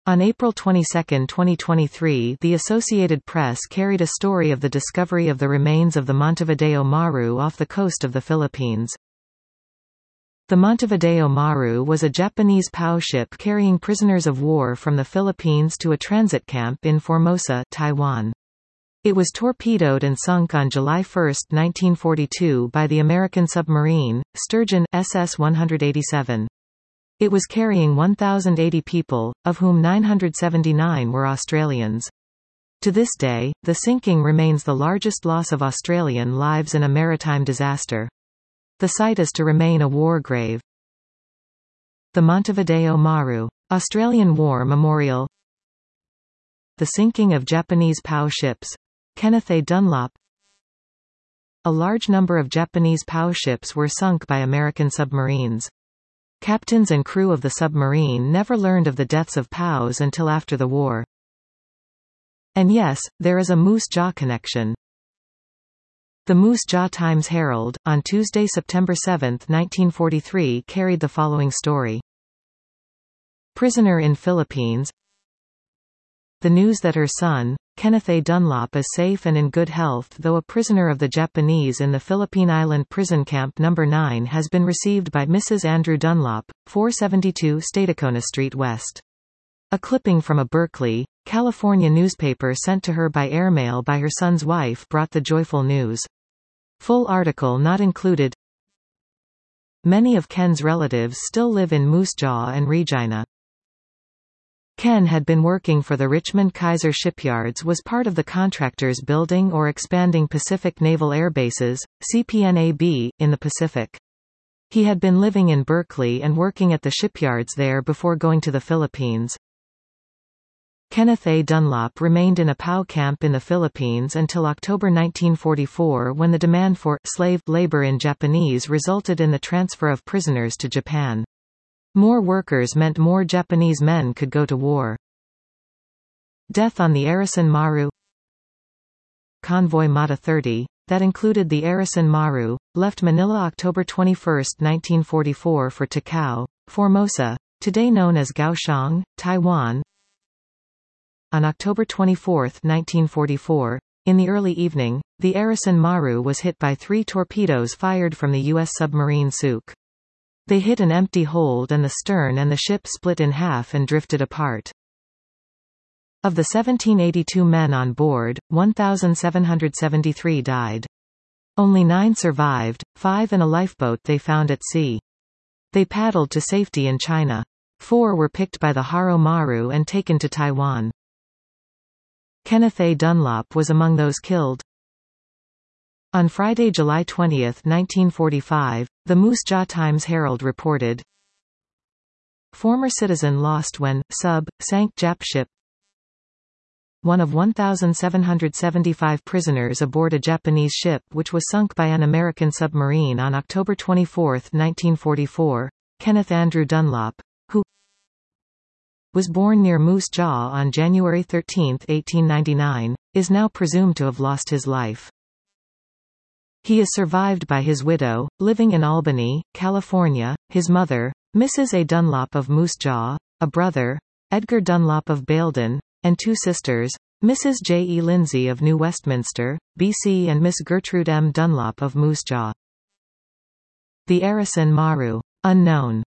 On April 22, 2023, the Associated Press carried a story of the discovery of the remains of the Montevideo Maru off the coast of the Philippines. The Montevideo Maru was a Japanese POW ship carrying prisoners of war from the Philippines to a transit camp in Formosa, Taiwan. It was torpedoed and sunk on July 1, 1942 by the American submarine, Sturgeon, SS-187. It was carrying 1,080 people, of whom 979 were Australians. To this day, the sinking remains the largest loss of Australian lives in a maritime disaster. The site is to remain a war grave. The Montevideo Maru. Australian War Memorial. The sinking of Japanese POW ships. Kenneth A. Dunlop. A large number of Japanese POW ships were sunk by American submarines. Captains and crew of the submarine never learned of the deaths of POWs until after the war. And yes, there is a Moose Jaw connection. The Moose Jaw Times-Herald, on Tuesday, September 7, 1943 carried the following story. Prisoner in Philippines. The news that her son, Kenneth A. Dunlop, is safe and in good health though a prisoner of the Japanese in the Philippine Island Prison Camp No. 9 has been received by Mrs. Andrew Dunlop, 472 Stadacona Street West. A clipping from a Berkeley, California newspaper sent to her by airmail by her son's wife brought the joyful news. Full article not included. Many of Ken's relatives still live in Moose Jaw and Regina. Ken had been working for the Richmond Kaiser Shipyards, was part of the contractors building or expanding Pacific Naval Air Bases, CPNAB, in the Pacific. He had been living in Berkeley and working at the shipyards there before going to the Philippines. Kenneth A. Dunlop remained in a POW camp in the Philippines until October 1944 when the demand for slave labor in Japanese resulted in the transfer of prisoners to Japan. More workers meant more Japanese men could go to war. Death on the Arasan Maru. Convoy Mata 30, that included the Arasan Maru, left Manila October 21, 1944 for Takao, Formosa, today known as Kaohsiung, Taiwan. On October 24, 1944, in the early evening, the Arasan Maru was hit by 3 torpedoes fired from the U.S. submarine Suk. They hit an empty hold and the stern and the ship split in half and drifted apart. Of the 1,782 men on board, 1,773 died. Only 9 survived, 5 in a lifeboat they found at sea. They paddled to safety in China. 4 were picked by the Haro Maru and taken to Taiwan. Kenneth A. Dunlop was among those killed. On Friday, July 20, 1945, the Moose Jaw Times-Herald reported, former citizen lost when sank Jap ship. One of 1,775 prisoners aboard a Japanese ship which was sunk by an American submarine on October 24, 1944, Kenneth Andrew Dunlop, who was born near Moose Jaw on January 13, 1899, is now presumed to have lost his life. He is survived by his widow, living in Albany, California, his mother, Mrs. A. Dunlop of Moose Jaw, a brother, Edgar Dunlop of Baildon, and 2 sisters, Mrs. J. E. Lindsay of New Westminster, B.C. and Miss Gertrude M. Dunlop of Moose Jaw. The Arasan Maru. Unknown.